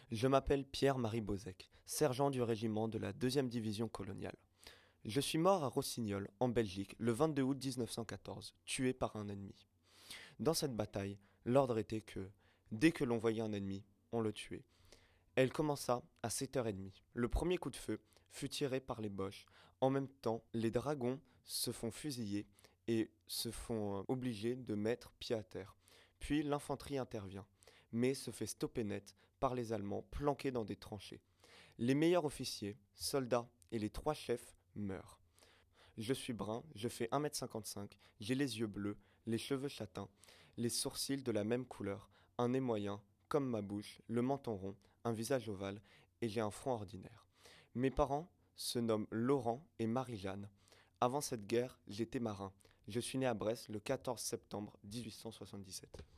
Je m'appelle Pierre-Marie Bozek, sergent du régiment de la 2e division coloniale. Je suis mort à Rossignol, en Belgique, le 22 août 1914, tué par un ennemi. Dans cette bataille, l'ordre était que, dès que l'on voyait un ennemi, on le tuait. Elle commença à 7h30. Le premier coup de feu fut tiré par les Boches. En même temps, les dragons se font fusiller et se font obligés de mettre pied à terre. Puis l'infanterie intervient, mais se fait stopper net par les Allemands planqués dans des tranchées. Les meilleurs officiers, soldats et les 3 chefs meurent. Je suis brun, je fais 1,55 m, j'ai les yeux bleus, les cheveux châtains, les sourcils de la même couleur, un nez moyen, comme ma bouche, le menton rond, un visage ovale, et j'ai un front ordinaire. Mes parents se nomment Laurent et Marie-Jeanne. Avant cette guerre, j'étais marin. Je suis né à Brest le 14 septembre 1877.